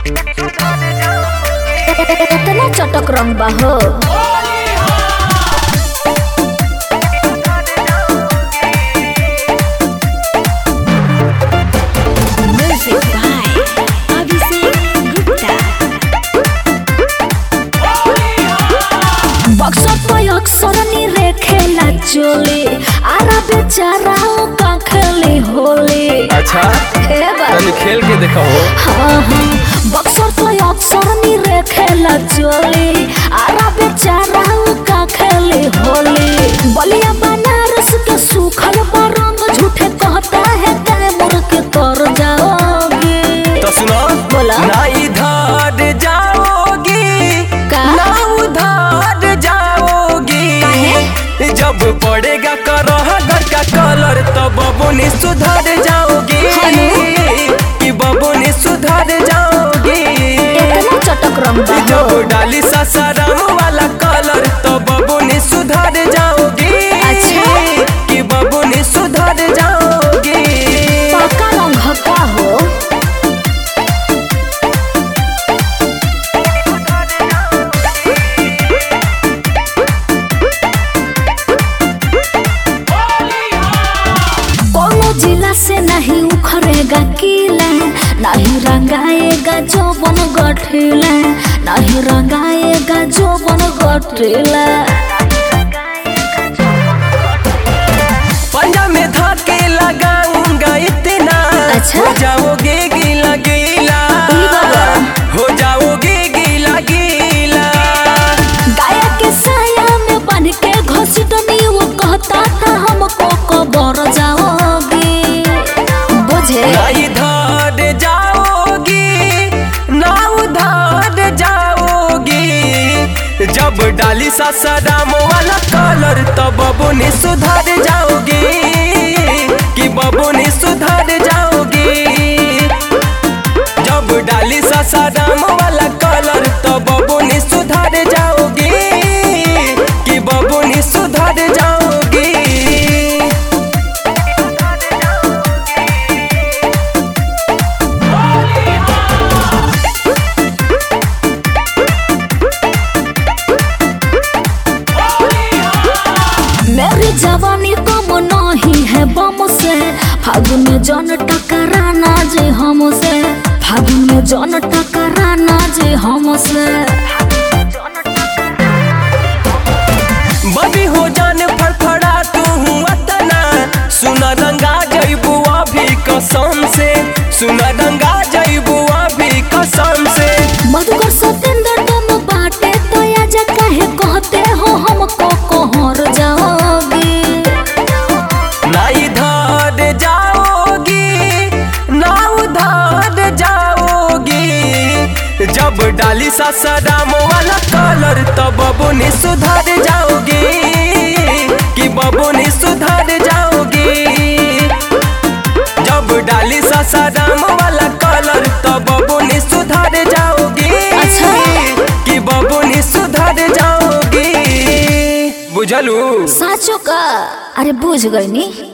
इतना चटक रंग बा हो। अक्सर नी रेखेला चोली आरा बेचारा का खेली होली। अच्छा तनी खेल के देखो। हाँ हाँ बक्सर तो अक्सर नी रेखेला चोली आरा बेचारा का खेली होली। बलिया बनारस के सूखल रंग झूठे कहता है तैमूर के तर जाओगी। तो सुनो बोला ना इधर जाओगी ना उधर जाओगी। जब पड़ेगा करहगर का कलर तो बबुनी सुधर जाओगी। कि बबुनी सुधर जाओगी। इतना चटक रंग जब डाली सासाराम वाला कलर तो बबुनी सुधर जाओगी। अच्छा कि बबुनी सुधर जाओगी। पक्का रंग का हो। जिला से नहीं उखड़ेगा किला नहीं रंगाएगा जो बन गठिला नहीं रंगाएगा जो बन गठिला। पंजा में धाके लगाऊंगा इतना। अच्छा हो जाओगे गीला गीला हो जाओगे गीला गीला। गाया के साया में बन के घसीटनी वो कहता था हमको कबर जाओगी। ना इधर जाओगी ना उधर जाओगी। जब डाली सासाराम वाला कलर तो बबुनी सुधर जाओगी। कि बबुनी सुधर जाओगी। जब डाली सासाराम वाला कलर तो बबुनी सुधर जाओगी। कि बबुनी सुधर जाओगी। मेरी जवानी कम नहीं है बम से फागुन में जन टकराना जे हमसे फागुन में जन टकराना जे हमसे। बबी हो जाने फड़फड़ा तू अतना सुना रंगा जइबू अभी कसम से सुना रंगा जइबू अभी कसम से। मधुकर सतेंद्र तुम बाटे तो आजा काहे कहते हो हमको कहर जाओगी। ना इधर जाओगी ना उधर जाओगी। जब डाली सासाराम वाला कलर तो बबुनी सुधर जाओगी। कि बबुनी सुधर जाओगी। जब डाली सासाराम वाला कलर तो बबुनी सुधर जाओगी। अच्छा कि बबुनी सुधर जाओगी। बुझलू साचो का अरे बुझ गई नी।